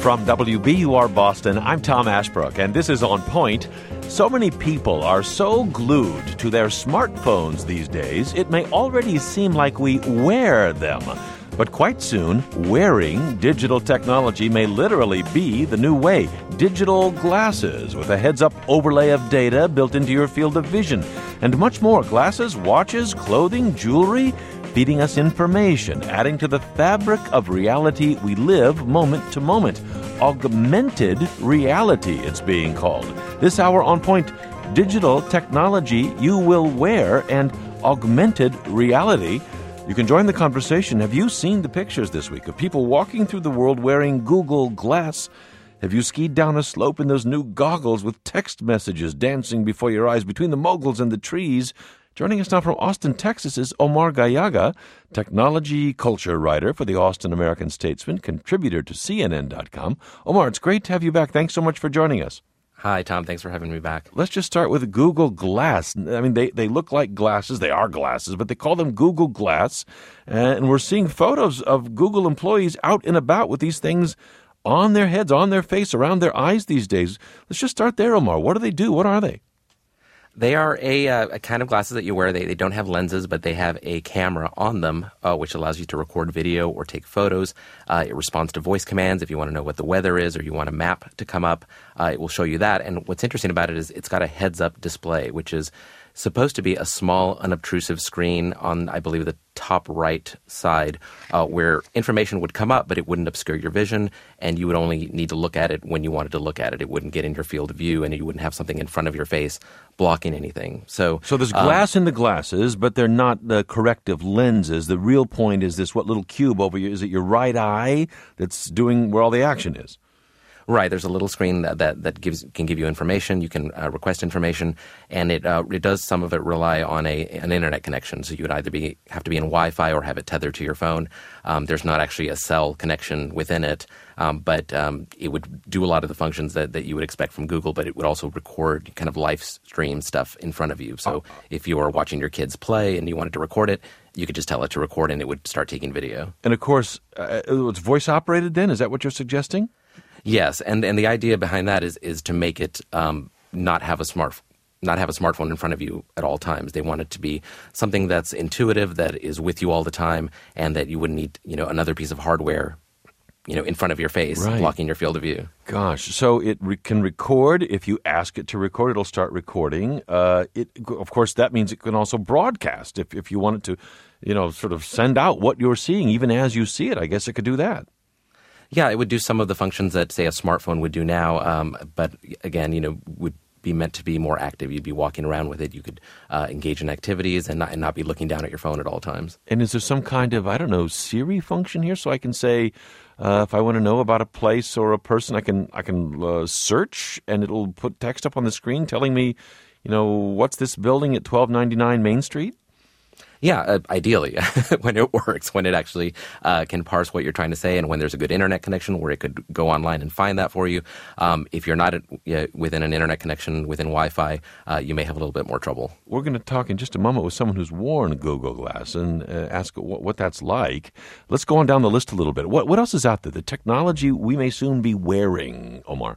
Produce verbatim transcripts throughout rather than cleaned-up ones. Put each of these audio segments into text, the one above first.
From W B U R Boston, I'm Tom Ashbrook, and this is On Point. So many people are so glued to their smartphones these days, it may already seem like we wear them. But quite soon, wearing digital technology may literally be the new way. Digital glasses with a heads-up overlay of data built into your field of vision. And much more. Glasses, watches, clothing, jewelry, feeding us information, adding to the fabric of reality we live moment to moment. Augmented reality, it's being called. This hour on Point, digital technology you will wear and augmented reality. You can join the conversation. Have you seen the pictures this week of people walking through the world wearing Google Glass? Have you skied down a slope in those new goggles with text messages dancing before your eyes between the moguls and the trees? Joining us now from Austin, Texas is Omar Gallaga, technology culture writer for the Austin American-Statesman, contributor to C N N dot com. Omar, it's great to have you back. Thanks so much for joining us. Hi, Tom. Thanks for having me back. Let's just start with Google Glass. I mean, they, they look like glasses. They are glasses, but they call them Google Glass. And we're seeing photos of Google employees out and about with these things on their heads, on their face, around their eyes these days. Let's just start there, Omar. What do they do? What are they? They are a, uh, a kind of glasses that you wear. They, they don't have lenses, but they have a camera on them, uh, which allows you to record video or take photos. Uh, it responds to voice commands. If you want to know what the weather is or you want a map to come up, uh, it will show you that. And what's interesting about it is it's got a heads-up display, which is supposed to be a small, unobtrusive screen on, I believe, the top right side uh, where information would come up, but it wouldn't obscure your vision, and you would only need to look at it when you wanted to look at it. It wouldn't get in your field of view, and you wouldn't have something in front of your face blocking anything. So, so there's glass um, in the glasses, but they're not the corrective lenses. The real point is this, what little cube over you, is it your right eye that's doing where all the action is? Right. There's a little screen that that, that gives can give you information. You can uh, request information, and it uh, it does some of it rely on a an internet connection. So you would either be have to be in Wi-Fi or have it tethered to your phone. Um, there's not actually a cell connection within it, um, but um, it would do a lot of the functions that, that you would expect from Google. But it would also record kind of live stream stuff in front of you. So oh. if you were watching your kids play and you wanted to record it, you could just tell it to record, and it would start taking video. And of course, uh, it's voice operated. Then is that what you're suggesting? Yes, and and the idea behind that is is to make it um, not have a smart not have a smartphone in front of you at all times. They want it to be something that's intuitive, that is with you all the time, and that you wouldn't need you know another piece of hardware, you know, in front of your face, right, blocking your field of view. Gosh, so it re- can record. If you ask it to record, it'll start recording. Uh, it of course that means it can also broadcast. If if you want it to, you know, sort of send out what you're seeing, even as you see it. I guess it could do that. Yeah, it would do some of the functions that, say, a smartphone would do now, um, but again, you know, would be meant to be more active. You'd be walking around with it. You could uh, engage in activities and not, and not be looking down at your phone at all times. And is there some kind of, I don't know, Siri function here? So I can say, uh, if I want to know about a place or a person, I can I can uh, search, and it'll put text up on the screen telling me, you know, what's this building at twelve ninety-nine Main Street? Yeah, uh, ideally, when it works, when it actually uh, can parse what you're trying to say, and when there's a good internet connection where it could go online and find that for you. Um, if you're not at, uh, within an internet connection, within Wi-Fi, uh, you may have a little bit more trouble. We're going to talk in just a moment with someone who's worn Google Glass and uh, ask what, what that's like. Let's go on down the list a little bit. What, what else is out there? The technology we may soon be wearing, Omar.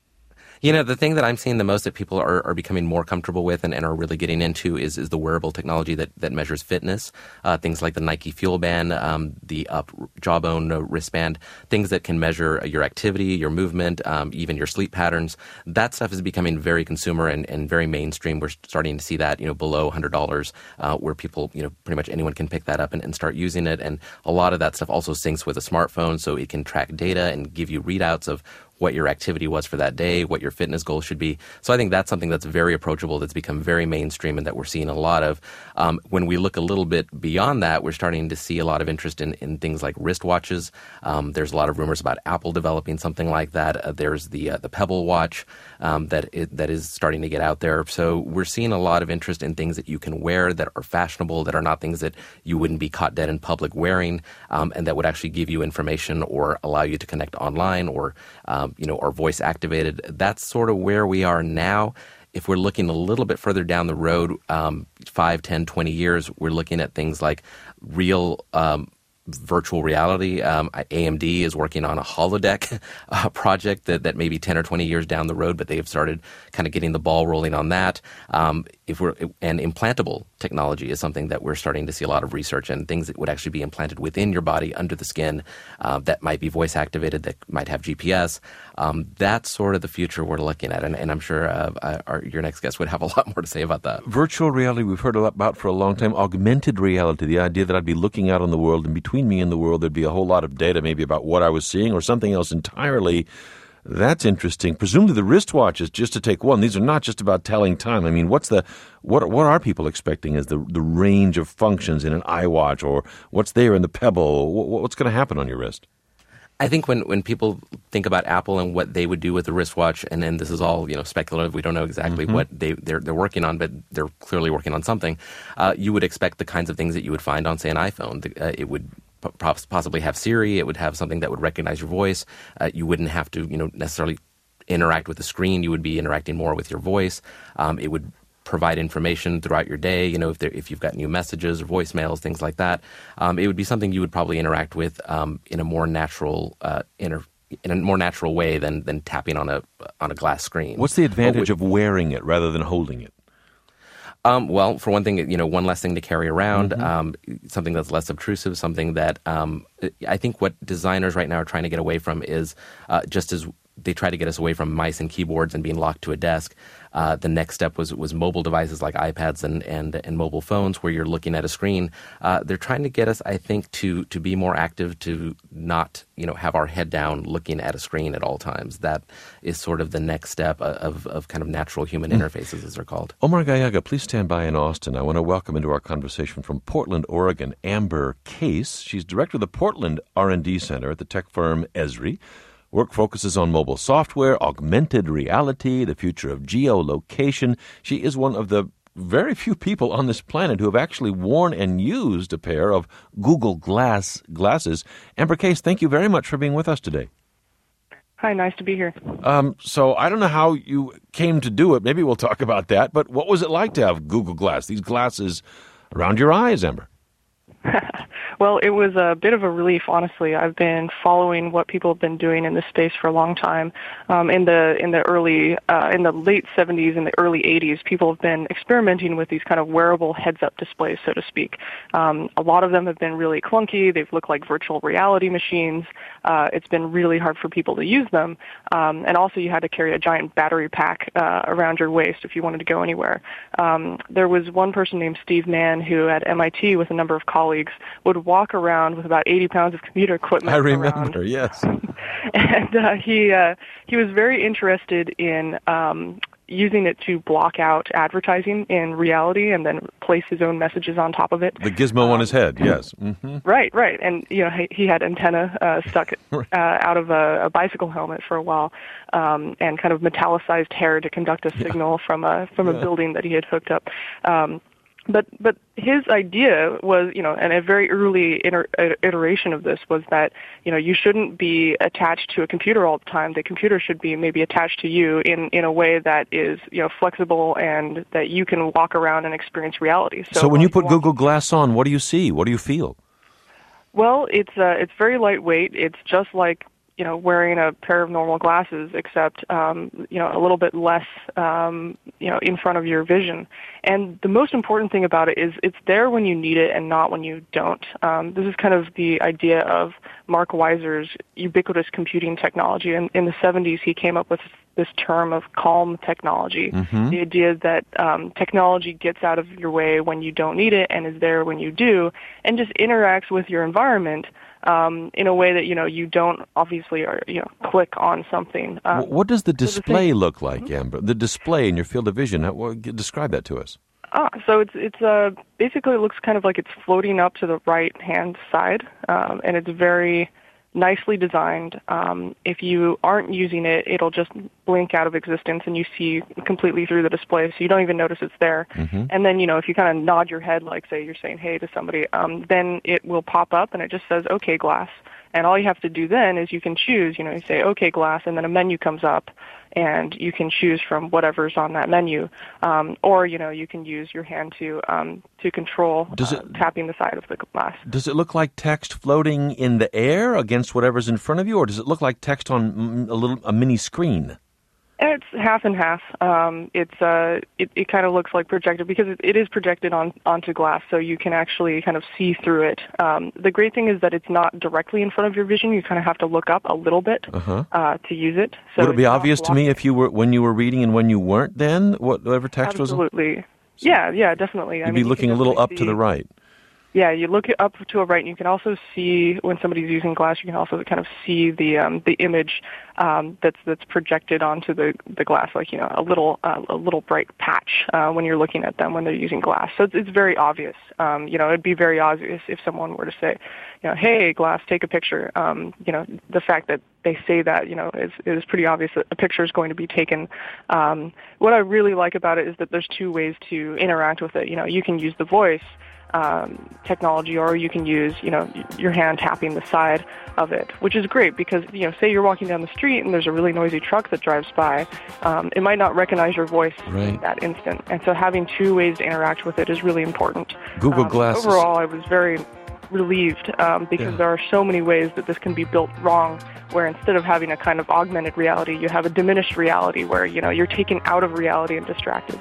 You know, the thing that I'm seeing the most that people are, are becoming more comfortable with and, and are really getting into is, is the wearable technology that, that measures fitness. Uh, things like the Nike Fuel Band, um, the Up Jawbone wristband, things that can measure your activity, your movement, um, even your sleep patterns. That stuff is becoming very consumer and, and very mainstream. We're starting to see that, you know, below one hundred dollars, uh, where people, you know, pretty much anyone can pick that up and, and start using it. And a lot of that stuff also syncs with a smartphone, so it can track data and give you readouts of what your activity was for that day, what your fitness goals should be. So I think that's something that's very approachable, that's become very mainstream, and that we're seeing a lot of. Um, when we look a little bit beyond that, we're starting to see a lot of interest in, in things like wristwatches. Um, there's a lot of rumors about Apple developing something like that. Uh, there's the uh, the Pebble watch um, that is, that is starting to get out there. So we're seeing a lot of interest in things that you can wear that are fashionable, that are not things that you wouldn't be caught dead in public wearing, um, and that would actually give you information or allow you to connect online or um, you know, or voice activated. That's sort of where we are now. If we're looking a little bit further down the road, um, five, ten, twenty years, we're looking at things like real um, virtual reality. Um, A M D is working on a holodeck uh, project that, that may be ten or twenty years down the road, but they have started kind of getting the ball rolling on that. Um, if we're and implantable technology is something that we're starting to see a lot of research in, things that would actually be implanted within your body under the skin uh, that might be voice activated, that might have G P S. Um, that's sort of the future we're looking at, and, and I'm sure uh, our, your next guest would have a lot more to say about that. Virtual reality we've heard a lot about for a long time. Augmented reality, the idea that I'd be looking out on the world, and between me and the world there'd be a whole lot of data maybe about what I was seeing or something else entirely. That's interesting. Presumably the wristwatches, just to take one, these are not just about telling time. I mean, what's the what what are people expecting as the the range of functions in an iWatch, or what's there in the Pebble? What, what's going to happen on your wrist? I think when, when people think about Apple and what they would do with the wristwatch, and then this is all, you know, speculative, we don't know exactly mm-hmm. what they, they're, they're working on, but they're clearly working on something, uh, you would expect the kinds of things that you would find on, say, an iPhone. Uh, it would p- possibly have Siri. It would have something that would recognize your voice. Uh, you wouldn't have to, you know, necessarily interact with the screen. You would be interacting more with your voice. Um, it would provide information throughout your day, you know, if there, if you've got new messages or voicemails, things like that. Um, it would be something you would probably interact with um, in a more natural uh, inter- in a more natural way than than tapping on a on a glass screen. What's the advantage of wearing it rather than holding it? Um, well, for one thing, you know, one less thing to carry around, mm-hmm. um, something that's less obtrusive, something that um, I think what designers right now are trying to get away from is uh, just as they try to get us away from mice and keyboards and being locked to a desk. Uh, the next step was was mobile devices like iPads and, and, and mobile phones where you're looking at a screen. Uh, they're trying to get us, I think, to to be more active, to not, you know, have our head down looking at a screen at all times. That is sort of the next step of, of kind of natural human mm. interfaces, as they're called. Omar Gallaga, please stand by in Austin. I want to welcome into our conversation from Portland, Oregon, Amber Case. She's director of the Portland R and D Center at the tech firm Esri. Work focuses on mobile software, augmented reality, the future of geolocation. She is one of the very few people on this planet who have actually worn and used a pair of Google Glass glasses. Amber Case, thank you very much for being with us today. Hi, nice to be here. Um, so I don't know how you came to do it. Maybe we'll talk about that. But what was it like to have Google Glass, these glasses around your eyes, Amber? Well, it was a bit of a relief, honestly. I've been following what people have been doing in this space for a long time. Um, in the in the early, uh, in the late seventies and the early eighties, people have been experimenting with these kind of wearable heads-up displays, so to speak. Um, a lot of them have been really clunky. They've looked like virtual reality machines. Uh, it's been really hard for people to use them. Um, and also, you had to carry a giant battery pack uh, around your waist if you wanted to go anywhere. Um, there was one person named Steve Mann who at M I T with a number of colleagues would walk around with about eighty pounds of computer equipment. I remember, around. yes. and uh, he uh, he was very interested in um, using it to block out advertising in reality and then place his own messages on top of it. The gizmo um, on his head, yes. Mm-hmm. Right, right. And, you know, he, he had antenna uh, stuck uh, out of a, a bicycle helmet for a while um, and kind of metallicized hair to conduct a signal yeah. from a from yeah. a building that he had hooked up. Um, But but his idea was, you know, and a very early iter- iteration of this was that, you know, you shouldn't be attached to a computer all the time. The computer should be maybe attached to you in, in a way that is, you know, flexible and that you can walk around and experience reality. So, so when you put Google Glass on, what do you see? What do you feel? Well, it's uh, it's very lightweight. It's just like, you know, wearing a pair of normal glasses, except, um, you know, a little bit less, um, you know, in front of your vision. And the most important thing about it is it's there when you need it and not when you don't. Um, this is kind of the idea of Mark Weiser's ubiquitous computing technology. And in the seventies, he came up with this term of calm technology, mm-hmm. the idea that um, technology gets out of your way when you don't need it and is there when you do, and just interacts with your environment Um, in a way that, you know, you don't obviously or, you know, click on something. Um, what does the display so the look like, Amber? The display in your field of vision, how, describe that to us. Ah, so it's it's uh, basically it looks kind of like it's floating up to the right-hand side, um, and it's very nicely designed. Um, if you aren't using it, it'll just blink out of existence and you see completely through the display, so you don't even notice it's there. Mm-hmm. And then, you know, if you kind of nod your head, like say you're saying hey to somebody, um, then it will pop up and it just says, okay, glass. And all you have to do then is you can choose, you know, you say, okay, glass, and then a menu comes up, and you can choose from whatever's on that menu. Um, or, you know, you can use your hand to um, to control Does it, uh, tapping the side of the glass. Does it look like text floating in the air against whatever's in front of you, or does it look like text on a little a mini screen? It's half and half. Um, it's uh, it, it kind of looks like projected because it, it is projected on onto glass, so you can actually kind of see through it. Um, the great thing is that it's not directly in front of your vision. You kind of have to look up a little bit uh-huh. uh, to use it. So would it be it's obvious to me if you were when you were reading and when you weren't? Then whatever text Absolutely. was. Absolutely. Yeah. Yeah. Definitely. You'd I mean, be you looking can a little up see, to the right. Yeah, you look up to a right, and you can also see when somebody's using glass. You can also kind of see the um, the image um, that's that's projected onto the, the glass, like you know a little uh, a little bright patch uh, when you're looking at them when they're using glass. So it's, it's very obvious. Um, you know, it'd be very obvious if someone were to say, you know, hey, glass, take a picture. Um, you know, the fact that they say that, you know, is is pretty obvious that a picture is going to be taken. Um, what I really like about it is that there's two ways to interact with it. You know, you can use the voice Um, technology, or you can use, you know, your hand tapping the side of it, which is great because, you know, say you're walking down the street and there's a really noisy truck that drives by, um, it might not recognize your voice right. in that instant. And so having two ways to interact with it is really important. Google um, Glasses. Overall, I was very relieved um, because yeah. there are so many ways that this can be built wrong, where instead of having a kind of augmented reality, you have a diminished reality where, you know, you're taken out of reality and distracted.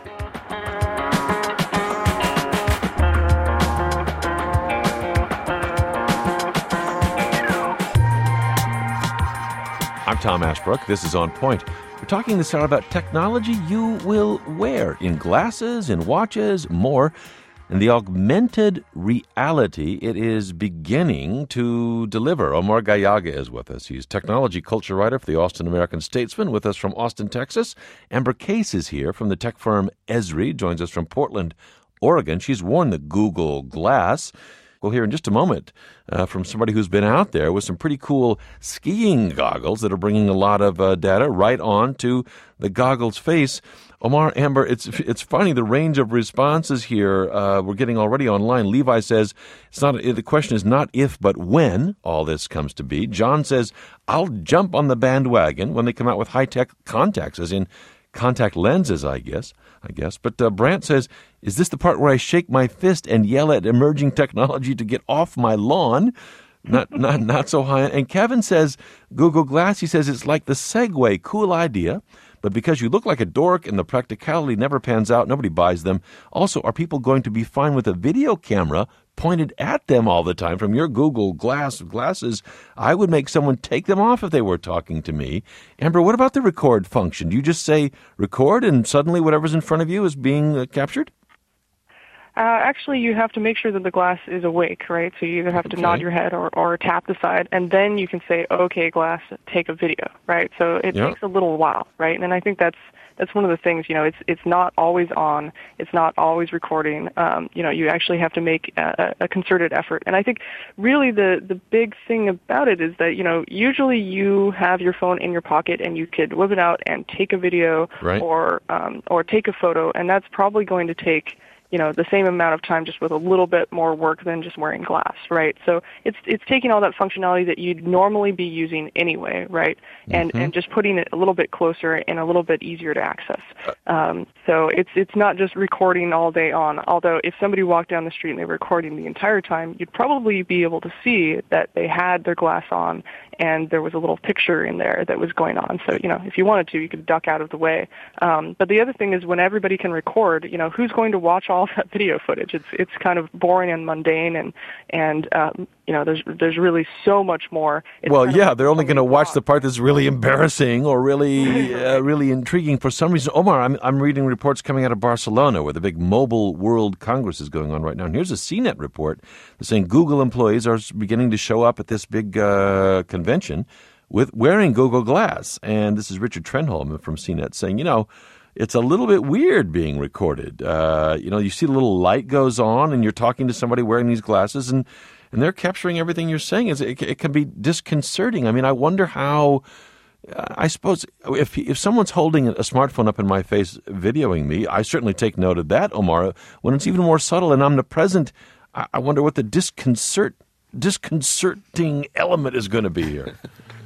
I'm Tom Ashbrook. This is On Point. We're talking this hour about technology you will wear in glasses, in watches, more. And the augmented reality it is beginning to deliver. Omar Gallaga is with us. He's technology culture writer for the Austin American-Statesman, with us from Austin, Texas. Amber Case is here from the tech firm Esri, joins us from Portland, Oregon. She's worn the Google Glass. We'll hear in just a moment uh, from somebody who's been out there with some pretty cool skiing goggles that are bringing a lot of uh, data right on to the goggles face. Omar, Amber, it's it's funny, the range of responses here uh, we're getting already online. Levi says, it's not the question is not if, but when all this comes to be. John says, I'll jump on the bandwagon when they come out with high-tech contacts, as in contact lenses, I guess. I guess. But uh, Brant says, is this the part where I shake my fist and yell at emerging technology to get off my lawn? Not not not so high. And Kevin says, Google Glass, he says, it's like the Segway. Cool idea. But because you look like a dork and the practicality never pans out, nobody buys them. Also, are people going to be fine with a video camera pointed at them all the time from your Google Glass glasses? I would make someone take them off if they were talking to me. Amber, what about the record function? Do you just say record and suddenly whatever's in front of you is being uh, captured? Uh, actually, you have to make sure that the glass is awake, right? So you either have to okay. nod your head or, or tap the side, and then you can say, okay, glass, take a video, right? So it yep. takes a little while, right? And I think that's that's one of the things, you know, it's it's not always on, it's not always recording. Um, you know, you actually have to make a, a concerted effort. And I think really the, the big thing about it is that, you know, usually you have your phone in your pocket and you could whip it out and take a video right. or um, or take a photo, and that's probably going to take, you know, the same amount of time, just with a little bit more work than just wearing glass, right? So it's it's taking all that functionality that you'd normally be using anyway, right? And mm-hmm. and just putting it a little bit closer and a little bit easier to access. Um, so it's it's not just recording all day on. Although if somebody walked down the street and they were recording the entire time, you'd probably be able to see that they had their glass on and there was a little picture in there that was going on. So, you know, if you wanted to, you could duck out of the way. Um, but the other thing is when everybody can record, you know, who's going to watch all that video footage? It's it's kind of boring and mundane, and, and um, you know, there's there's really so much more. It's well, yeah, like they're only going to watch the part that's really embarrassing or really uh, really intriguing for some reason. Omar, I'm, I'm reading reports coming out of Barcelona where the big Mobile World Congress is going on right now. And here's a C net report that's saying Google employees are beginning to show up at this big uh, convention with wearing Google Glass. And this is Richard Trenholm from C net saying, you know, it's a little bit weird being recorded. Uh, you know, you see the little light goes on and you're talking to somebody wearing these glasses and, and they're capturing everything you're saying. It's, it, it can be disconcerting. I mean, I wonder how, uh, I suppose, if if someone's holding a smartphone up in my face videoing me, I certainly take note of that, Omar. When it's even more subtle and omnipresent, I, I wonder what the disconcert disconcerting element is going to be here?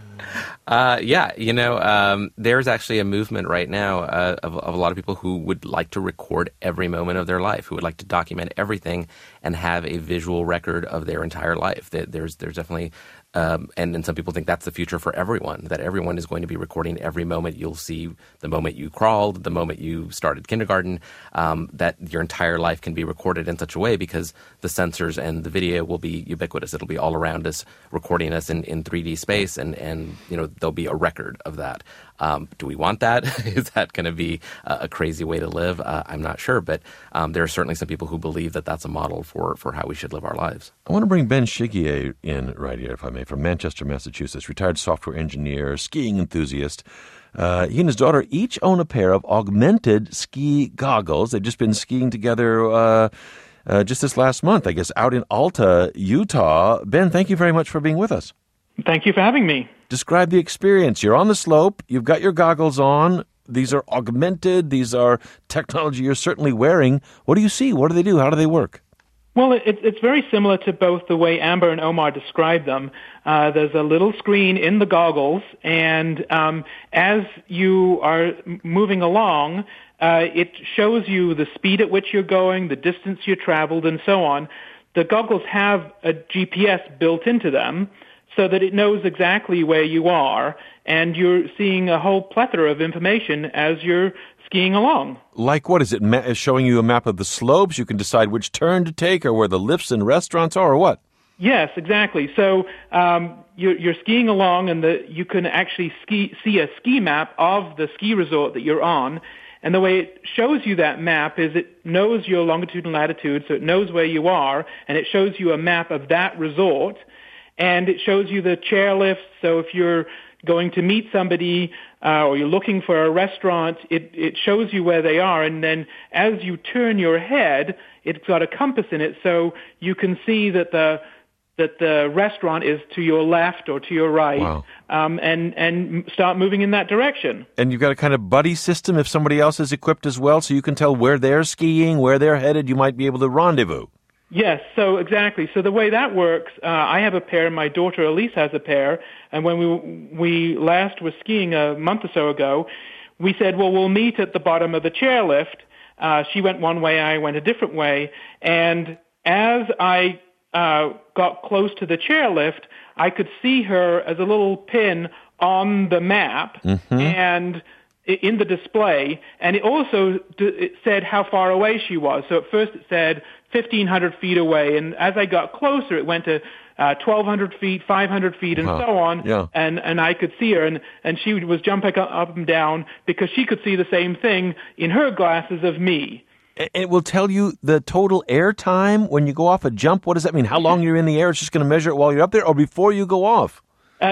Uh, yeah, you know, um, there's actually a movement right now uh, of, of a lot of people who would like to record every moment of their life, who would like to document everything and have a visual record of their entire life. There's, there's definitely, um, and, and some people think that's the future for everyone, that everyone is going to be recording every moment. You'll see the moment you crawled, the moment you started kindergarten, um, that your entire life can be recorded in such a way because the sensors and the video will be ubiquitous. It'll be all around us, recording us in, in three D space, and, and you know, there'll be a record of that. Um, do we want that? Is that going to be a, a crazy way to live? Uh, I'm not sure, but um, there are certainly some people who believe that that's a model for, for how we should live our lives. I want to bring Ben Shiguier in right here, if I may, from Manchester, Massachusetts, retired software engineer, skiing enthusiast. Uh, he and his daughter each own a pair of augmented ski goggles. They've just been skiing together uh, uh, just this last month, I guess, out in Alta, Utah. Ben, thank you very much for being with us. Thank you for having me. Describe the experience. You're on the slope. You've got your goggles on. These are augmented. These are technology you're certainly wearing. What do you see? What do they do? How do they work? Well, it, it's very similar to both the way Amber and Omar described them. Uh, there's a little screen in the goggles, and um, as you are moving along, uh, it shows you the speed at which you're going, the distance you traveled, and so on. The goggles have a G P S built into them, so that it knows exactly where you are, and you're seeing a whole plethora of information as you're skiing along. Like what? Is it ma- showing you a map of the slopes? You can decide which turn to take or where the lifts and restaurants are, or what? Yes, exactly. So um, you're, you're skiing along, and the, you can actually ski, see a ski map of the ski resort that you're on. And the way it shows you that map is it knows your longitude and latitude, so it knows where you are, and it shows you a map of that resort. And it shows you the chairlifts, so if you're going to meet somebody uh, or you're looking for a restaurant, it, it shows you where they are. And then as you turn your head, it's got a compass in it, so you can see that the that the restaurant is to your left or to your right, wow. um, and, and start moving in that direction. And you've got a kind of buddy system if somebody else is equipped as well, so you can tell where they're skiing, where they're headed. You might be able to rendezvous. Yes, so exactly. So the way that works, uh, I have a pair, my daughter Elise has a pair, and when we we last were skiing a month or so ago, we said, well, we'll meet at the bottom of the chairlift. Uh, she went one way, I went a different way, and as I uh, got close to the chairlift, I could see her as a little pin on the map, mm-hmm. and in the display, and it also it said how far away she was. So at first it said fifteen hundred feet away, and as I got closer, it went to uh, twelve hundred feet, five hundred feet, and wow. so on, yeah. and, and I could see her, and, and she was jumping up and down because she could see the same thing in her glasses of me. And it will tell you the total air time when you go off a jump. What does that mean? How long you're in the air? It's just going to measure it while you're up there or before you go off? Uh,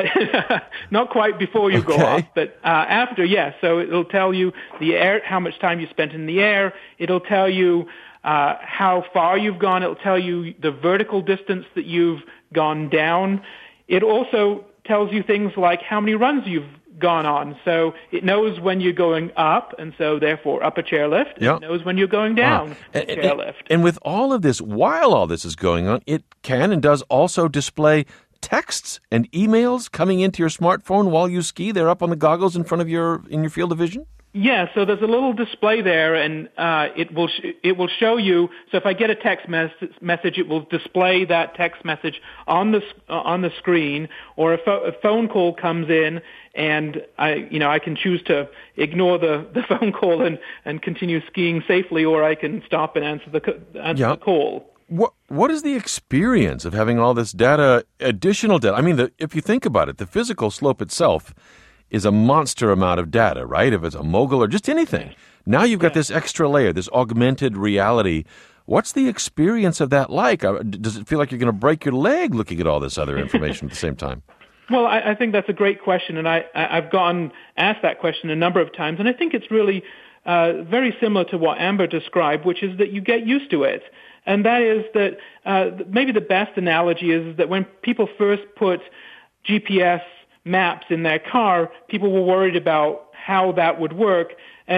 not quite before you okay. go off, but uh, after, yes. So it'll tell you the air, how much time you spent in the air. It'll tell you uh, how far you've gone. It'll tell you the vertical distance that you've gone down. It also tells you things like how many runs you've gone on. So it knows when you're going up, and so therefore up a chairlift. Yep. It knows when you're going down wow. a chairlift. And, and with all of this, while all this is going on, it can and does also display texts and emails coming into your smartphone while you ski. They're up on the goggles in front of your in your field of vision. Yeah, so there's a little display there, and uh, it will sh- it will show you. So if I get a text mes- message, it will display that text message on the uh, on the screen. Or if a, a phone call comes in, and I you know I can choose to ignore the, the phone call and, and continue skiing safely, or I can stop and answer the answer yeah. the call. What what is the experience of having all this data, additional data? I mean, the, if you think about it, the physical slope itself is a monster amount of data, right? If it's a mogul or just anything. Now you've got yeah. this extra layer, this augmented reality. What's the experience of that like? Does it feel like you're going to break your leg looking at all this other information at the same time? Well, I, I think that's a great question, and I, I, I've gotten asked that question a number of times, and I think it's really uh, very similar to what Amber described, which is that you get used to it. And that is that uh, maybe the best analogy is that when people first put G P S maps in their car, people were worried about how that would work. And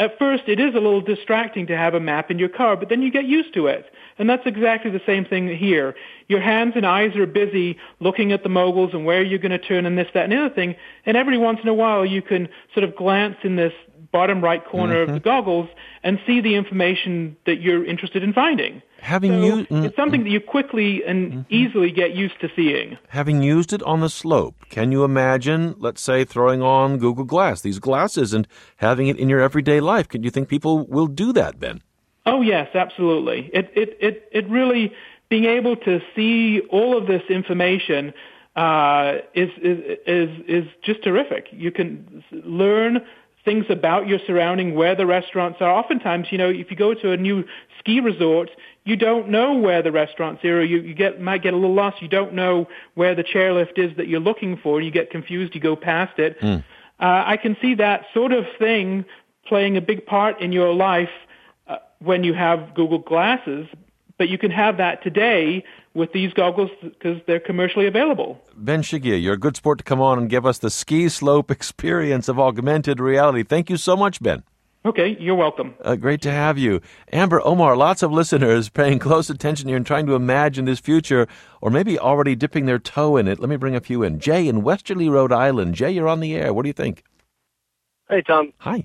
at first it is a little distracting to have a map in your car, but then you get used to it. And that's exactly the same thing here. Your hands and eyes are busy looking at the moguls and where you're going to turn and this, that, and the other thing. And every once in a while you can sort of glance in this bottom right corner mm-hmm. of the goggles and see the information that you're interested in finding. Having so used, mm, it's something that you quickly and mm-hmm. easily get used to seeing. Having used it on the slope, can you imagine, let's say, throwing on Google Glass, these glasses, and having it in your everyday life? Can you think people will do that, Ben? Oh, yes, absolutely. It, it, it, it really, being able to see all of this information uh, is, is, is, is just terrific. You can learn things about your surrounding, where the restaurants are. Oftentimes, you know, if you go to a new ski resort, you don't know where the restaurants are, or you, you get, might get a little lost. You don't know where the chairlift is that you're looking for. You get confused. You go past it. Mm. Uh, I can see that sort of thing playing a big part in your life uh, when you have Google Glasses, but you can have that today with these goggles because they're commercially available. Ben Shiggia, you're a good sport to come on and give us the ski slope experience of augmented reality. Thank you so much, Ben. Okay, you're welcome. Uh, great to have you. Amber, Omar, lots of listeners paying close attention here and trying to imagine this future, or maybe already dipping their toe in it. Let me bring a few in. Jay in Westerly, Rhode Island. Jay, you're on the air. What do you think? Hey, Tom. Hi.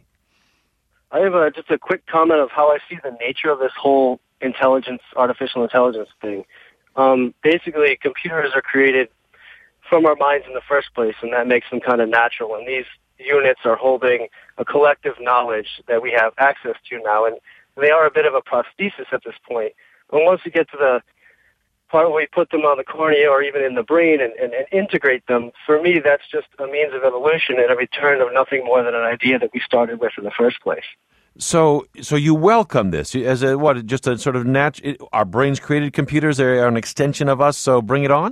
I have a, just a quick comment of how I see the nature of this whole intelligence, artificial intelligence thing. Um, basically, computers are created from our minds in the first place, and that makes them kind of natural. And these units are holding a collective knowledge that we have access to now, and they are a bit of a prosthesis at this point. But once you get to the part where we put them on the cornea or even in the brain and, and, and integrate them, for me, that's just a means of evolution and a return of nothing more than an idea that we started with in the first place. So, so you welcome this as a what? Just a sort of natural. Our brains created computers; they are an extension of us. So, bring it on.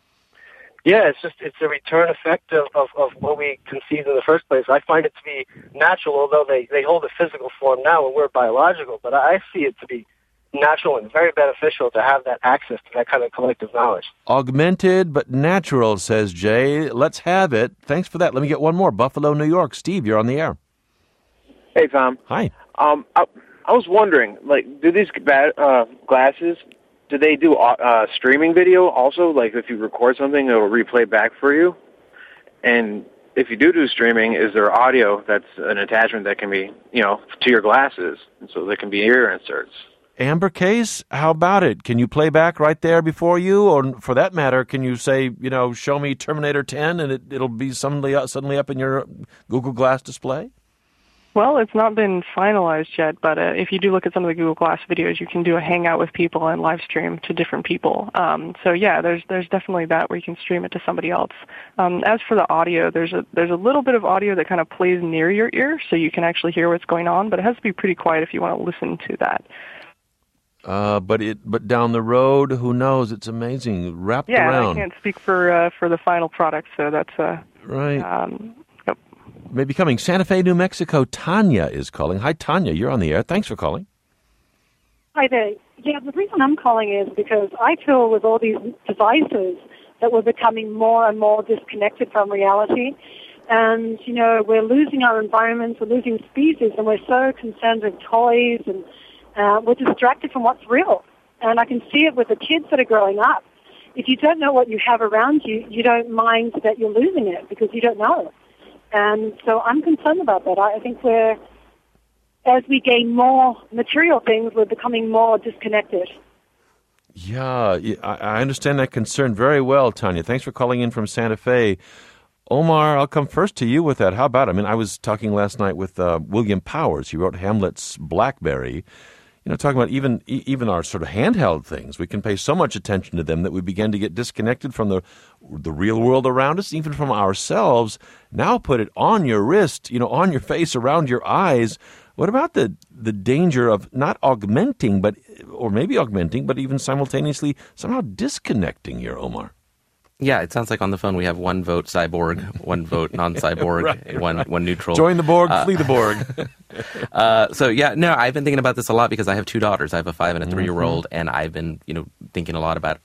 Yeah, it's just it's a return effect of, of, of what we conceived in the first place. I find it to be natural, although they, they hold a physical form now and we're biological. But I see it to be natural and very beneficial to have that access to that kind of collective knowledge. Augmented but natural, says Jay. Let's have it. Thanks for that. Let me get one more. Buffalo, New York. Steve, you're on the air. Hey, Tom. Hi. Um, I, I was wondering, like, do these uh, glasses, do they do uh, streaming video also? Like, if you record something, it will replay back for you? And if you do do streaming, is there audio that's an attachment that can be, you know, to your glasses? And so there can be ear inserts. Amber Case, how about it? Can you play back right there before you? Or for that matter, can you say, you know, show me Terminator ten and it, it'll be suddenly, uh, suddenly up in your Google Glass display? Well, it's not been finalized yet, but uh, if you do look at some of the Google Glass videos, you can do a hangout with people and live stream to different people. Um, so yeah, there's there's definitely that where you can stream it to somebody else. Um, as for the audio, there's a there's a little bit of audio that kind of plays near your ear, so you can actually hear what's going on, but it has to be pretty quiet if you want to listen to that. Uh, but it but down the road, who knows? It's amazing, wrapped yeah, around. Yeah, I can't speak for uh, for the final product, so that's uh, right. Um, Maybe coming. Santa Fe, New Mexico. Tanya is calling. Hi, Tanya. You're on the air. Thanks for calling. Hi there. Yeah, the reason I'm calling is because I feel with all these devices that we're becoming more and more disconnected from reality. And, you know, we're losing our environments, we're losing species, and we're so concerned with toys, and uh, we're distracted from what's real. And I can see it with the kids that are growing up. If you don't know what you have around you, you don't mind that you're losing it because you don't know. And so I'm concerned about that. I think we're, as we gain more material things, we're becoming more disconnected. Yeah, I understand that concern very well, Tanya. Thanks for calling in from Santa Fe. Omar, I'll come first to you with that. How about it? I mean, I was talking last night with uh, William Powers. He wrote Hamlet's Blackberry. You know, talking about even even our sort of handheld things. We can pay so much attention to them that we begin to get disconnected from the the real world around us, even from ourselves. Now put it on your wrist, you know, on your face, around your eyes. What about the the danger of not augmenting, but or maybe augmenting, but even simultaneously somehow disconnecting your Omar? Yeah, it sounds like on the phone we have one vote cyborg, one vote non-cyborg, right, one right. one neutral. Join the Borg, uh, flee the Borg. uh, so yeah, no, I've been thinking about this a lot because I have two daughters. I have a five and a three-year-old, mm-hmm. and I've been, you know, thinking a lot about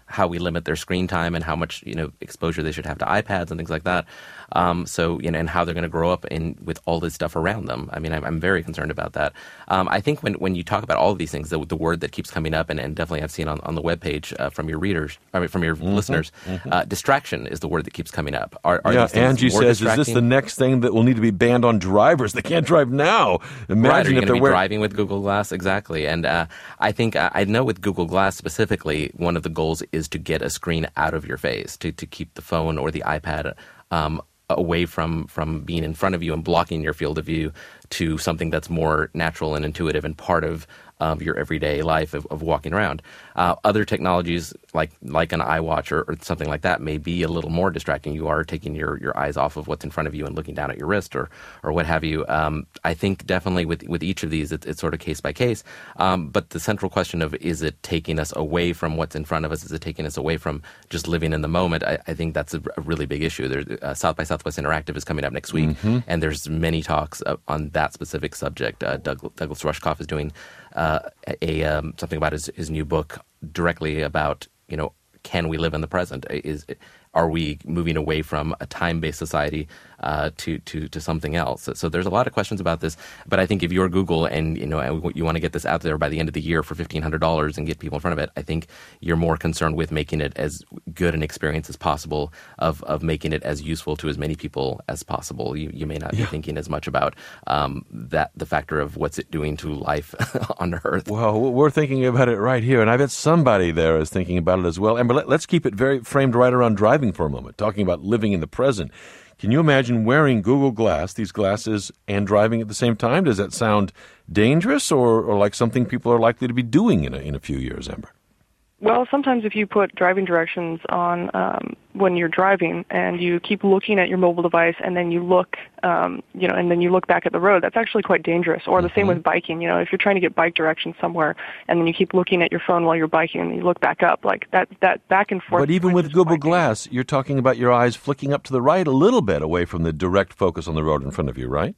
how we limit their screen time and how much, you know, exposure they should have to iPads and things like that. Um, so, you know, and how they're going to grow up in with all this stuff around them. I mean, I'm, I'm very concerned about that. Um, I think when, when you talk about all of these things, the, the word that keeps coming up, and, and definitely I've seen on, on the webpage uh, from your readers, I mean, from your mm-hmm, listeners, mm-hmm. Uh, distraction is the word that keeps coming up. Are, are yeah, these things Angie more says, is this the next thing that will need to be banned on drivers? They can't drive now. Imagine right, are you if going to be wearing... driving with Google Glass? Exactly. And uh, I think, uh, I know with Google Glass specifically, one of the goals is to get a screen out of your face, to, to keep the phone or the iPad um, away from, from being in front of you and blocking your field of view to something that's more natural and intuitive and part of of your everyday life of, of walking around. Uh, other technologies like like an iWatch or, or something like that may be a little more distracting. You are taking your, your eyes off of what's in front of you and looking down at your wrist or or what have you. Um, I think definitely with with each of these, it's, it's sort of case by case. Um, but the central question of is it taking us away from what's in front of us? Is it taking us away from just living in the moment? I, I think that's a, a really big issue. There, uh, South by Southwest Interactive is coming up next week, mm-hmm. and there's many talks uh, on that specific subject. Uh, Doug, Douglas Rushkoff is doing uh, a um, something about his, his new book directly about, you know, can we live in the present? Is are we moving away from a time-based society uh, to, to to something else? So, so there's a lot of questions about this. But I think if you're Google and you know you want to get this out there by the end of the year for fifteen hundred dollars and get people in front of it, I think you're more concerned with making it as good an experience as possible, of of making it as useful to as many people as possible. You you may not yeah. be thinking as much about um, that the factor of what's it doing to life on Earth. Well, we're thinking about it right here, and I bet somebody there is thinking about it as well. Amber, let, let's keep it very framed right around driving for a moment, talking about living in the present. Can you imagine wearing Google Glass, these glasses, and driving at the same time? Does that sound dangerous or, or like something people are likely to be doing in a, in a few years, Amber? Well, sometimes if you put driving directions on um, when you're driving and you keep looking at your mobile device and then you look, um, you know, and then you look back at the road, that's actually quite dangerous. Or the mm-hmm. same with biking. You know, if you're trying to get bike directions somewhere and then you keep looking at your phone while you're biking and you look back up, like that, that back and forth. But even with Google Glass, you're talking about your eyes flicking up to the right a little bit away from the direct focus on the road in front of you, right?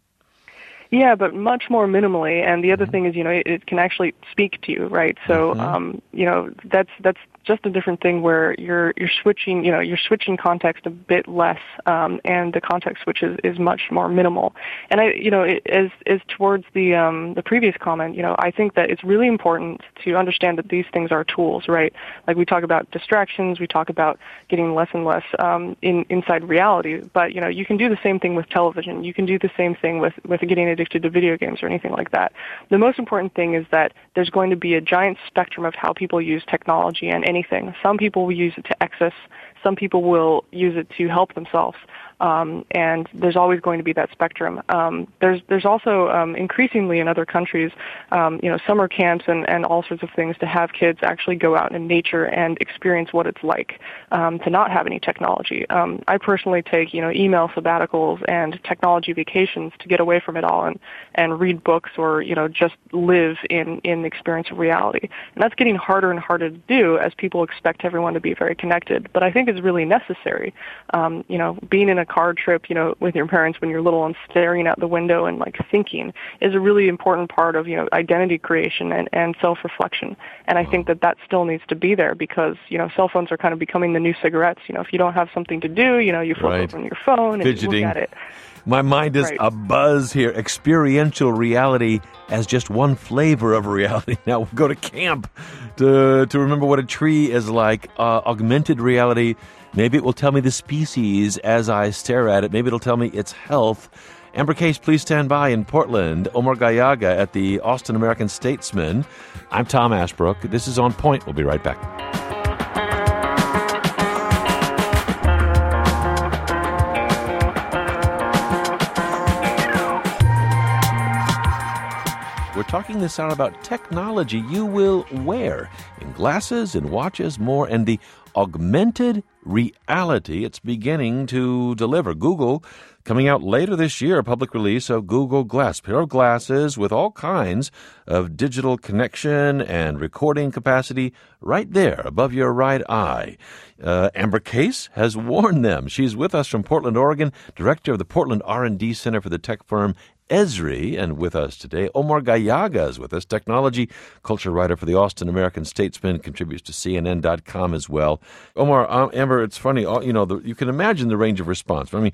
Yeah, but much more minimally. And the other thing is, you know, it, it can actually speak to you, right? So, mm-hmm. um, you know, that's that's just a different thing where you're you're switching, you know, you're switching context a bit less, um, and the context switch is, is much more minimal. And I, you know, it, as as towards the um, the previous comment, you know, I think that it's really important to understand that these things are tools, right? Like we talk about distractions, we talk about getting less and less um, in inside reality. But you know, you can do the same thing with television. You can do the same thing with with getting addicted to video games or anything like that. The most important thing is that there's going to be a giant spectrum of how people use technology and anything. Some people will use it to access. Some people will use it to help themselves. Um, and there's always going to be that spectrum. Um, there's there's also um, increasingly in other countries, um, you know, summer camps and, and all sorts of things to have kids actually go out in nature and experience what it's like um, to not have any technology. Um, I personally take, you know, email sabbaticals and technology vacations to get away from it all and, and read books or, you know, just live in, in the experience of reality. And that's getting harder and harder to do as people expect everyone to be very connected. But I think it's really necessary. Um, you know, being in a car trip, you know, with your parents when you're little and staring out the window and like thinking is a really important part of, you know, identity creation and, and self-reflection. And I think that that still needs to be there because, you know, cell phones are kind of becoming the new cigarettes. You know, if you don't have something to do, you know, you flip right. over on your phone and Fidgeting. you look at it. My mind is right. abuzz here. Experiential reality as just one flavor of reality. Now we'll go to camp to to remember what a tree is like. Uh, augmented reality. Maybe it will tell me the species as I stare at it. Maybe it'll tell me its health. Amber Case, please stand by in Portland. Omar Gallaga at the Austin American-Statesman. I'm Tom Ashbrook. This is On Point. We'll be right back. We're talking this out about technology you will wear in glasses, in watches, more, and the augmented reality it's beginning to deliver. Google coming out later this year, a public release of Google Glass, a pair of glasses with all kinds of digital connection and recording capacity right there above your right eye. Uh, Amber Case has worn them. She's with us from Portland, Oregon, director of the Portland R and D Center for the tech firm Esri, and with us today, Omar Gallaga is with us, technology culture writer for the Austin American-Statesman, contributes to C N N dot com as well. Omar, um, Amber, it's funny, you know, the, you can imagine the range of response. I mean,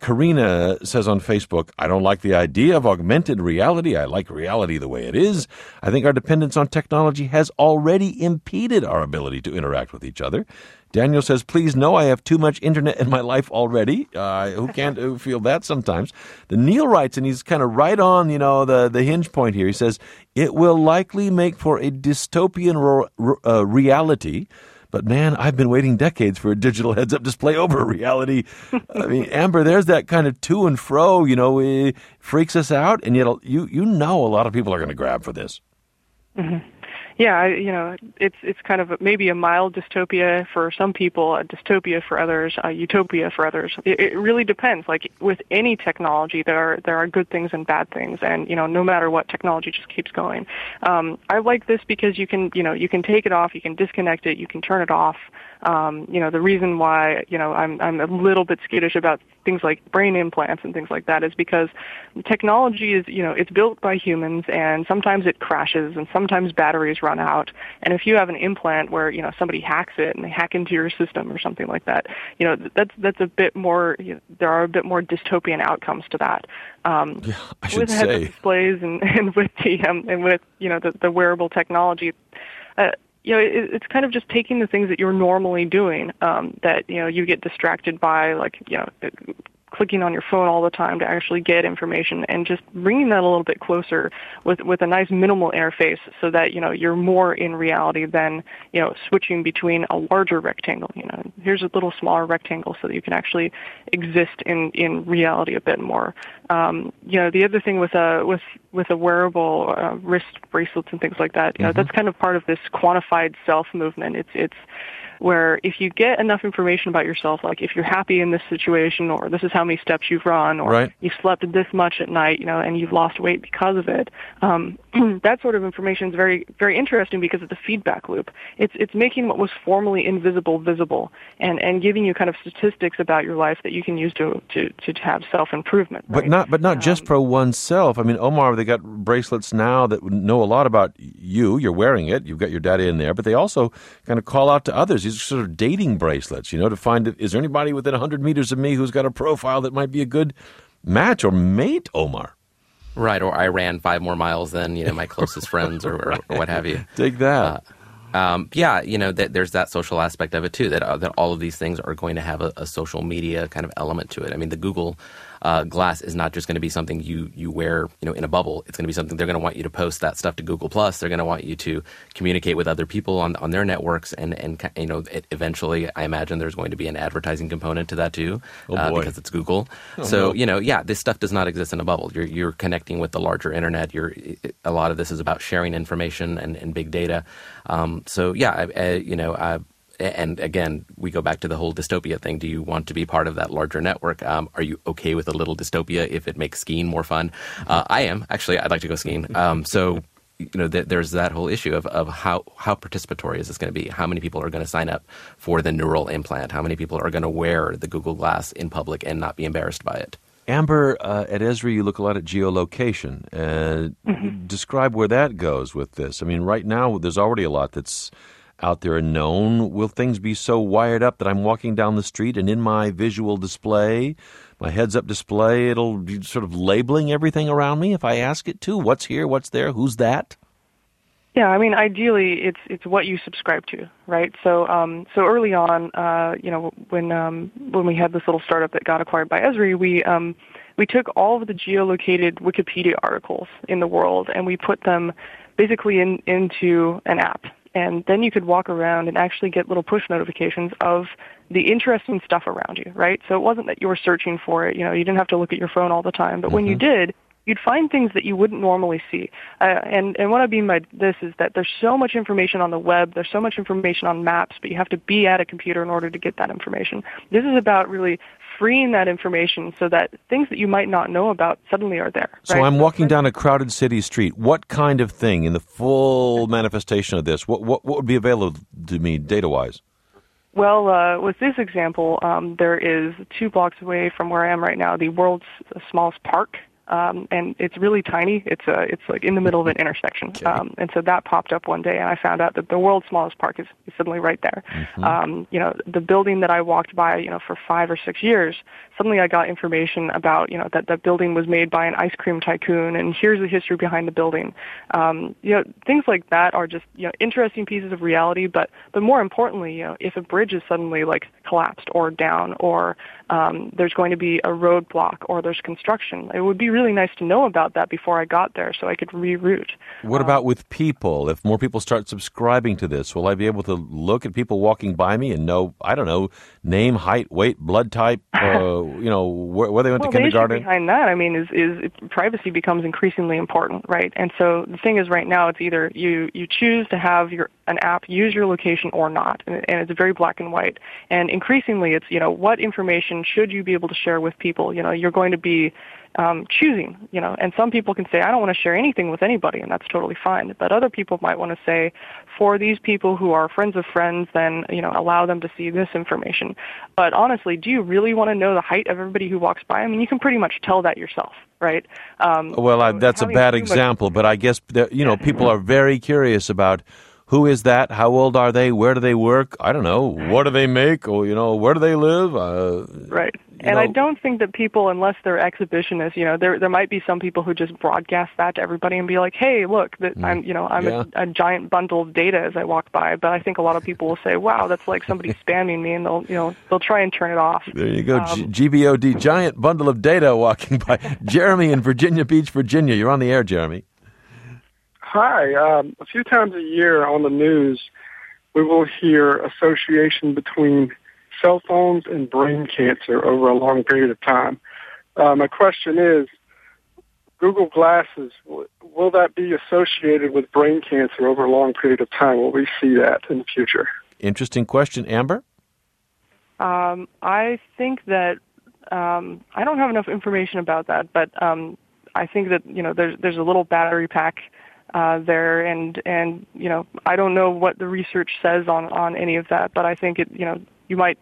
Karina says on Facebook, I don't like the idea of augmented reality. I like reality the way it is. I think our dependence on technology has already impeded our ability to interact with each other. Daniel says, please know I have too much internet in my life already. Uh, who can't who feel that sometimes? The Neil writes, and he's kind of right on, you know, the, the hinge point here. He says, it will likely make for a dystopian ro- uh, reality. But, man, I've been waiting decades for a digital heads-up display over reality. I mean, Amber, there's that kind of to and fro, you know, it freaks us out. And yet you, you know a lot of people are going to grab for this. Mm-hmm. Yeah, I, you know, it's it's kind of a, maybe a mild dystopia for some people, a dystopia for others, a utopia for others. It, it really depends. Like with any technology, there are there are good things and bad things, and you know, no matter what, technology just keeps going. Um, I like this because you can, you know, you can take it off, you can disconnect it, you can turn it off. Um, you know, the reason why, you know, I'm I'm a little bit skittish about things like brain implants and things like that is because technology is, you know, it's built by humans, and sometimes it crashes and sometimes batteries run out. And if you have an implant where, you know, somebody hacks it and they hack into your system or something like that, you know, that's that's a bit more, you know, there are a bit more dystopian outcomes to that. Um, yeah, I should with say. heads-up displays and, and with the um, and with, you know, the, the wearable technology, uh, you know, it, it's kind of just taking the things that you're normally doing, um, that, you know, you get distracted by, like, you know, clicking on your phone all the time to actually get information, and just bringing that a little bit closer with with a nice minimal interface so that, you know, you're more in reality than, you know, switching between a larger rectangle. You know, here's a little smaller rectangle so that you can actually exist in, in reality a bit more. Um, you know, the other thing with a with with a wearable uh, wrist bracelets and things like that, you know, mm-hmm. that's kind of part of this quantified self movement. It's it's where if you get enough information about yourself, like if you're happy in this situation, or this is how many steps you've run, or right. you slept this much at night, you know, and you've lost weight because of it, um, that sort of information is very, very interesting because of the feedback loop. It's it's making what was formerly invisible visible, and, and giving you kind of statistics about your life that you can use to to, to have self-improvement. Right? But not but not um, just for oneself. I mean, Omar, they got bracelets now that know a lot about you. You're wearing it. You've got your data in there. But they also kind of call out to others. These are sort of dating bracelets, you know, to find, is there anybody within one hundred meters of me who's got a profile that might be a good match or mate, Omar? Right, or I ran five more miles than, you know, my closest friends or, or, or what have you. Take that. Uh, um, yeah, you know, th- there's that social aspect of it, too, that uh, that all of these things are going to have a, a social media kind of element to it. I mean, the Google uh, Glass is not just going to be something you, you wear, you know, in a bubble. It's going to be something they're going to want you to post that stuff to Google Plus. They're going to want you to communicate with other people on on their networks, and and you know, it, eventually, I imagine there's going to be an advertising component to that too, oh uh, boy. because it's Google. Oh, so no. you know, yeah, this stuff does not exist in a bubble. You're you're connecting with the larger internet. You're a lot of this is about sharing information and, and big data. Um, so yeah, I, I, you know. I, And again, we go back to the whole dystopia thing. Do you want to be part of that larger network? Um, are you okay with a little dystopia if it makes skiing more fun? Uh, I am. Actually, I'd like to go skiing. Um, so, you know, th- there's that whole issue of, of how, how participatory is this going to be? How many people are going to sign up for the neural implant? How many people are going to wear the Google Glass in public and not be embarrassed by it? Amber, uh, at Esri, you look a lot at geolocation. Uh, mm-hmm. Describe where that goes with this. I mean, right now, there's already a lot that's out there and known. Will things be so wired up that I'm walking down the street and in my visual display, my heads-up display, it'll be sort of labeling everything around me if I ask it to? What's here? What's there? Who's that? Yeah, I mean, ideally, it's it's what you subscribe to, right? So, um, so early on, uh, you know, when um, when we had this little startup that got acquired by Esri, we um, we took all of the geolocated Wikipedia articles in the world and we put them basically in into an app. And then you could walk around and actually get little push notifications of the interesting stuff around you, right? So it wasn't that you were searching for it. You know, you didn't have to look at your phone all the time. But mm-hmm. when you did, you'd find things that you wouldn't normally see. Uh, and, and what I mean by this is that there's so much information on the web, there's so much information on maps, but you have to be at a computer in order to get that information. This is about really freeing that information so that things that you might not know about suddenly are there. So right? I'm walking down a crowded city street. What kind of thing in the full manifestation of this, what what, what would be available to me data-wise? Well, uh, with this example, um, there is two blocks away from where I am right now, the world's smallest park. um, and it's really tiny. It's uh, it's like in the middle of an intersection, Okay. um, and so that popped up one day, and I found out that the world's smallest park is, is suddenly right there. Mm-hmm. Um, you know, the building that I walked by, you know, for five or six years, suddenly I got information about, you know, that that building was made by an ice cream tycoon, and here's the history behind the building. Um, you know, things like that are just, you know, interesting pieces of reality, but but more importantly, you know, if a bridge is suddenly like collapsed or down, or um, there's going to be a roadblock, or there's construction, it would be really nice to know about that before I got there so I could reroute. What Um, about with people? If more people start subscribing to this, will I be able to look at people walking by me and know, I don't know, name, height, weight, blood type, uh, you know, where, where they went well, to kindergarten? The issue behind that, I mean, is, is it, privacy becomes increasingly important, right? And so the thing is, right now, it's either you, you choose to have your an app use your location or not, and, and it's very black and white. And increasingly, it's, you know, what information should you be able to share with people? You know, you're going to be um, choosing, you know, and some people can say, I don't want to share anything with anybody, and that's totally fine. But other people might want to say, for these people who are friends of friends, then, you know, allow them to see this information. But honestly, do you really want to know the height of everybody who walks by? I mean, you can pretty much tell that yourself, right? Um, Well, I, so that's a having bad too much- example, but I guess, that, you know, people are very curious about who is that, how old are they, where do they work, I don't know, what do they make, or, you know, where do they live? Uh, Right. you And know- I don't think that people, unless they're exhibitionists, you know, there there might be some people who just broadcast that to everybody and be like, "Hey, look, that I'm, you know, I'm Yeah. a, a giant bundle of data as I walk by." But I think a lot of people will say, "Wow, that's like somebody spamming me," and they'll, you know, they'll try and turn it off. There you go, Um, G- G B O D, giant bundle of data walking by. Jeremy in Virginia Beach, Virginia. You're on the air, Jeremy. Hi. Um, a few times a year on the news, we will hear association between cell phones and brain cancer over a long period of time. Uh, my question is, Google Glasses, w- will that be associated with brain cancer over a long period of time? Will we see that in the future? Interesting question. Amber? Um, I think that um, I don't have enough information about that, but um, I think that, you know, there's there's a little battery pack uh, there, and and you know, I don't know what the research says on, on any of that, but I think it, you know, you might.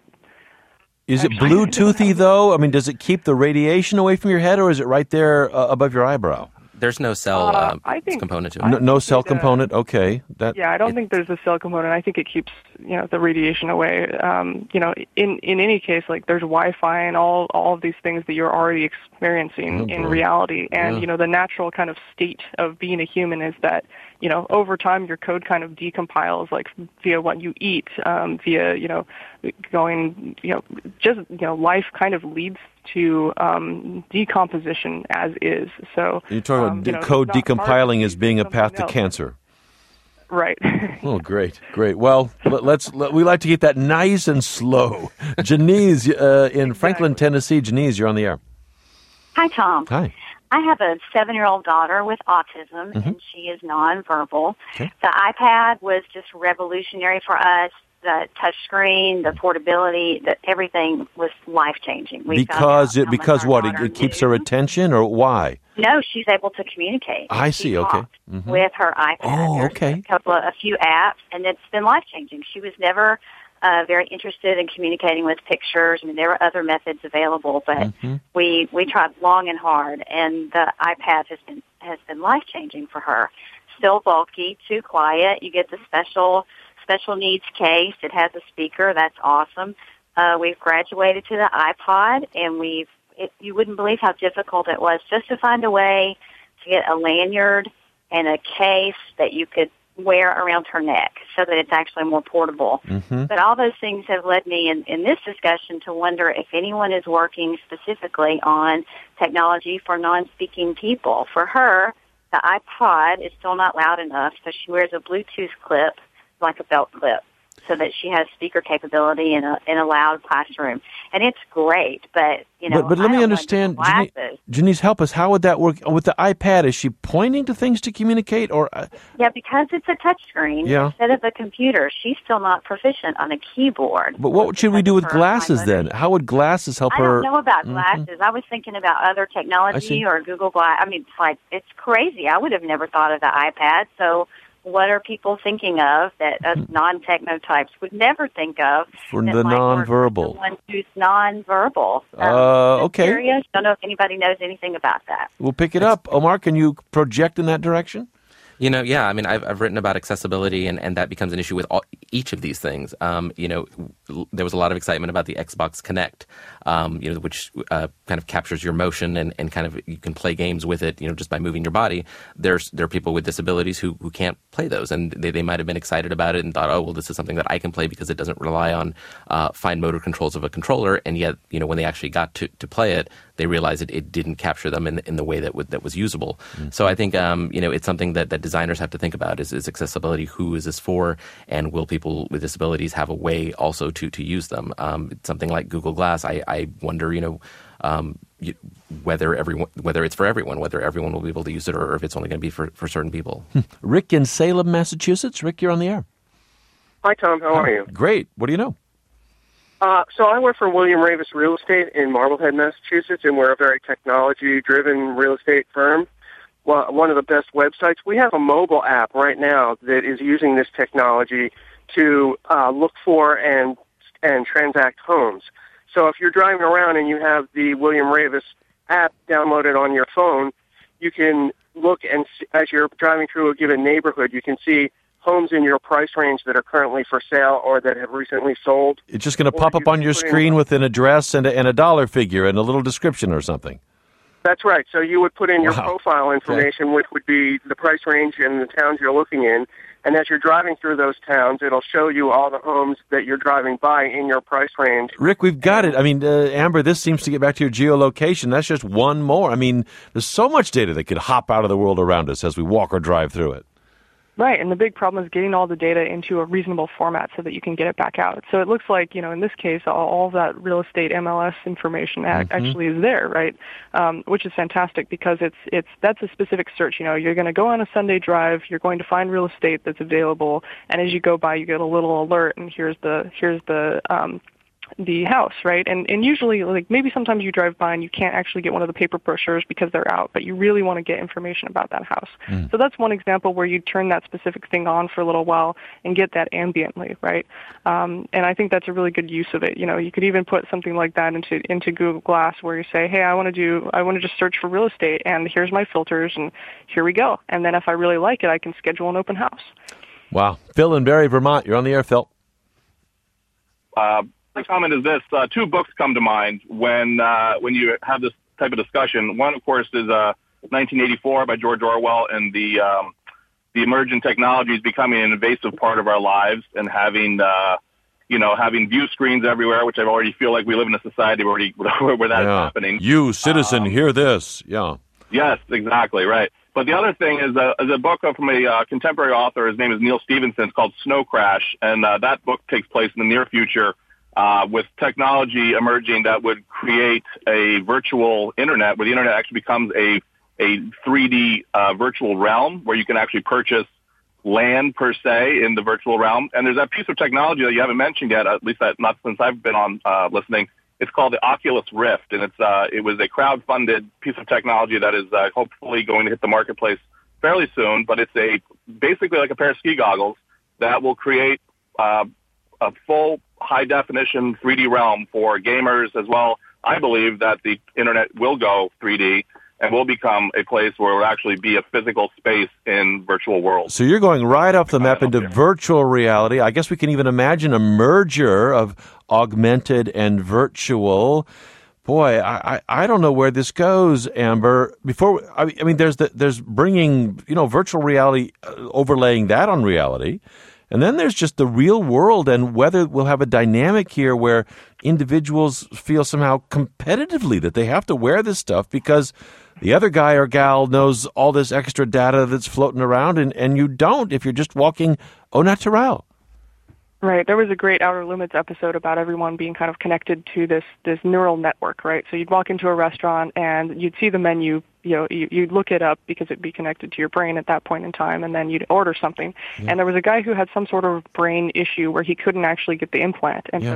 Is it Actually, I don't Bluetoothy, know. though? I mean, does it keep the radiation away from your head, or is it right there uh, above your eyebrow? There's no cell Uh, uh, I think- component to it. I No, no think cell it, uh, component? Okay. That, Yeah, I don't It- think there's a cell component. I think it keeps, you know, the radiation away. Um, you know, in in any case, like there's Wi-Fi and all all of these things that you're already experiencing Oh, in boy. reality. And Yeah. you know, the natural kind of state of being a human is that, you know, over time your code kind of decompiles, like via what you eat, um, via, you know, going, you know, just, you know, life kind of leads to um, decomposition as is. So you're talking um, about you de- know, code it's not hard decompiling to as do being a something path to else. cancer. Right. Oh, great, great. Well, let, let's let, we like to keep that nice and slow. Janice uh, in Franklin, Tennessee. Janice, you're on the air. Hi, Tom. Hi. I have a seven-year-old daughter with autism, and she is nonverbal. Okay. The iPad was just revolutionary for us. The touchscreen, the portability, the, everything was life-changing. We found Because out it how much because our what it, daughter it keeps knew. her attention, or why? No, she's able to communicate. I She see, okay. talks Mhm. with her iPad. Oh, There's okay. A couple of a few apps, and it's been life-changing. She was never uh, very interested in communicating with pictures. I mean, there were other methods available, but Mm-hmm. we we tried long and hard, and the iPad has been has been life-changing for her. Still bulky, too quiet. You get the special special needs case. It has a speaker. That's awesome. Uh, we've graduated to the iPod, and we've it, you wouldn't believe how difficult it was just to find a way to get a lanyard and a case that you could wear around her neck so that it's actually more portable. Mm-hmm. But all those things have led me in, in this discussion to wonder if anyone is working specifically on technology for non-speaking people. For her, the iPod is still not loud enough, so she wears a Bluetooth clip, like a belt clip, so that she has speaker capability in a in a loud classroom. And it's great, but, you know, But, but let I me don't understand, want Janice, glasses. Janice, help us. How would that work with the iPad? Is she pointing to things to communicate, or uh, Yeah, because it's a touchscreen Yeah. instead of a computer. She's still not proficient on a keyboard. but what should we Because do of with her glasses fine then? motor. How would glasses help I her? don't know about Mhm. glasses. I was thinking about other technology see. or Google Glass. I mean, it's like, it's crazy. I would have never thought of the iPad. So what are people thinking of that us non-techno types would never think of? For that the might work for nonverbal. someone who's nonverbal. Um, Uh, just okay. Curious. Don't know if anybody knows anything about that. We'll pick it up. Omar, can you project in that direction? You know, yeah, I mean, I've, I've written about accessibility, and, and that becomes an issue with all, each of these things. Um, you know, l- there was a lot of excitement about the Xbox Kinect, um, you know, which uh, kind of captures your motion and, and kind of you can play games with it, you know, just by moving your body. There's there are people with disabilities who, who can't play those, and they, they might have been excited about it and thought, oh, well, this is something that I can play because it doesn't rely on uh, fine motor controls of a controller. And yet, you know, when they actually got to, to play it, they realized it, it didn't capture them in, in the way that would, that was usable. Mm-hmm. So I think, um, you know, it's something that, that designers have to think about is, is accessibility. Who is this for? And will people with disabilities have a way also to, to use them? Um, something like Google Glass, I, I wonder, you know, um, you, whether everyone, whether it's for everyone, whether everyone will be able to use it or if it's only going to be for, for certain people. Rick in Salem, Massachusetts. Rick, you're on the air. Hi, Tom. How are you? Great. What do you know? Uh, so I work for William Ravis Real Estate in Marblehead, Massachusetts, and we're a very technology-driven real estate firm. Well, one of the best websites. We have a mobile app right now that is using this technology to uh, look for and and transact homes. So if you're driving around and you have the William Ravis app downloaded on your phone, you can look and see, as you're driving through a given neighborhood, you can see homes in your price range that are currently for sale or that have recently sold. It's just going to pop up on your screen with an address and a, and a dollar figure and a little description or something. That's right. So you would put in your Wow. profile information, okay. which would be the price range and the towns you're looking in. And as you're driving through those towns, it'll show you all the homes that you're driving by in your price range. Rick, we've got it. I mean, uh, Amber, this seems to get back to your geolocation. That's just one more. I mean, there's so much data that could hop out of the world around us as we walk or drive through it. Right, and the big problem is getting all the data into a reasonable format so that you can get it back out. So it looks like, you know, in this case, all, all of that real estate M L S information mm-hmm. actually is there, right? Um, which is fantastic because it's it's that's a specific search. You know, you're going to go on a Sunday drive, you're going to find real estate that's available, and as you go by, you get a little alert, and here's the here's the um, the house, right? And and usually, like maybe sometimes you drive by and you can't actually get one of the paper brochures because they're out, but you really want to get information about that house. Mm. So that's one example where you turn that specific thing on for a little while and get that ambiently, right? Um, and I think that's a really good use of it. You know, you could even put something like that into into Google Glass where you say, hey, I want to do, I want to just search for real estate, and here's my filters, and here we go. And then if I really like it, I can schedule an open house. Wow, Phil in Barrie, Vermont, you're on the air, Phil. Uh, My comment is this. Uh, two books come to mind when uh, when you have this type of discussion. One, of course, is uh, nineteen eighty-four by George Orwell, and the um, the emergent technology is becoming an invasive part of our lives, and having uh, you know having view screens everywhere, which I already feel like we live in a society where, already, where that's yeah. happening. You, citizen, um, hear this. Yeah. Yes, exactly, right. But the other thing is a, is a book from a uh, contemporary author. His name is Neil Stephenson. It's called Snow Crash, and uh, that book takes place in the near future. Uh, with technology emerging that would create a virtual internet, where the internet actually becomes a a three D uh, virtual realm where you can actually purchase land per se in the virtual realm. And there's that piece of technology that you haven't mentioned yet, at least that, not since I've been on uh, listening. It's called the Oculus Rift, and it's uh, it was a crowd-funded piece of technology that is uh, hopefully going to hit the marketplace fairly soon. But it's a basically like a pair of ski goggles that will create uh, a full high-definition three D realm for gamers as well. I believe that the internet will go three D and will become a place where it will actually be a physical space in virtual worlds. So you're going right up the map into virtual reality. I guess we can even imagine a merger of augmented and virtual. Boy, I, I, I don't know where this goes, Amber. Before I mean, there's the, there's bringing you know virtual reality, uh, overlaying that on reality. And then there's just the real world and whether we'll have a dynamic here where individuals feel somehow competitively that they have to wear this stuff because the other guy or gal knows all this extra data that's floating around and, and you don't if you're just walking au naturel. Right. There was a great Outer Limits episode about everyone being kind of connected to this, this neural network, right? So you'd walk into a restaurant and you'd see the menu, you know, you, you'd look it up because it'd be connected to your brain at that point in time, and then you'd order something. Yeah. And there was a guy who had some sort of brain issue where he couldn't actually get the implant. And yeah. so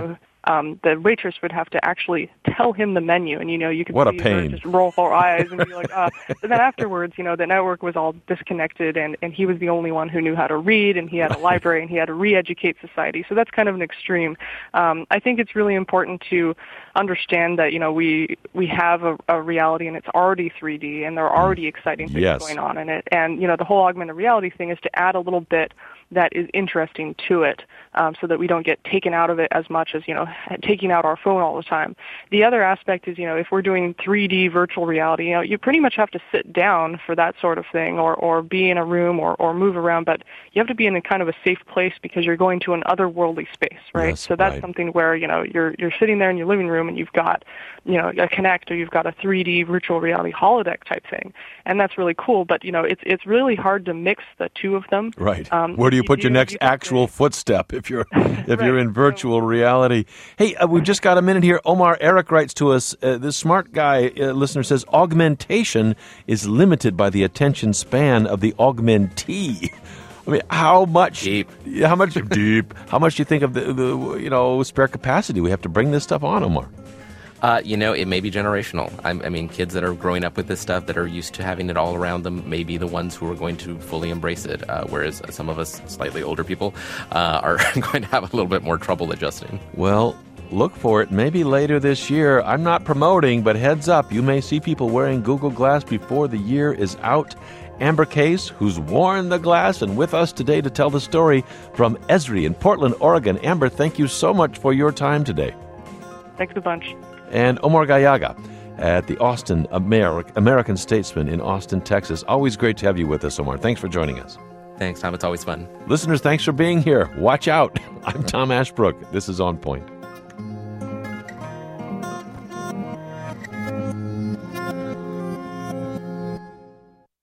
um, the waitress would have to actually tell him the menu, and you know you could what see a pain. her just roll her eyes and be like, uh. But then afterwards, you know, the network was all disconnected, and and he was the only one who knew how to read, and he had a library, and he had to re-educate society. So that's kind of an extreme. Um, I think it's really important to understand that you know we we have a, a reality, and it's already three D, and there are already exciting things yes. going on in it. And you know the whole augmented reality thing is to add a little bit that is interesting to it, um, so that we don't get taken out of it as much as, you know, taking out our phone all the time. The other aspect is, you know, if we're doing three D virtual reality, you know, you pretty much have to sit down for that sort of thing, or, or be in a room, or, or move around, but you have to be in a kind of a safe place because you're going to an otherworldly space, right? Yes, so that's right. something where, you know, you're you're sitting there in your living room and you've got, you know, a Kinect, or you've got a three D virtual reality holodeck type thing, and that's really cool, but, you know, it's it's really hard to mix the two of them. Right. Um, Where do you put do, your next you actual footstep if you're if Right. you're in virtual reality? Hey, uh, we've just got a minute here. Omar Eric writes to us, uh, this smart guy uh, listener says, augmentation is limited by the attention span of the augmentee. I mean, how much deep? How much deep? How much do you think of the, the you know spare capacity we have to bring this stuff on, Omar? Uh, you know, it may be generational. I, I mean, kids that are growing up with this stuff, that are used to having it all around them, may be the ones who are going to fully embrace it, uh, whereas some of us slightly older people uh, are going to have a little bit more trouble adjusting. Well, look for it maybe later this year. I'm not promoting, but heads up, you may see people wearing Google Glass before the year is out. Amber Case, who's worn the glass and with us today to tell the story from Esri in Portland, Oregon. Amber, thank you so much for your time today. Thanks a bunch. And Omar Gallaga at the Austin Amer- American Statesman in Austin, Texas. Always great to have you with us, Omar. Thanks for joining us. Thanks, Tom. It's always fun. Listeners, thanks for being here. Watch out. I'm Tom Ashbrook. This is On Point.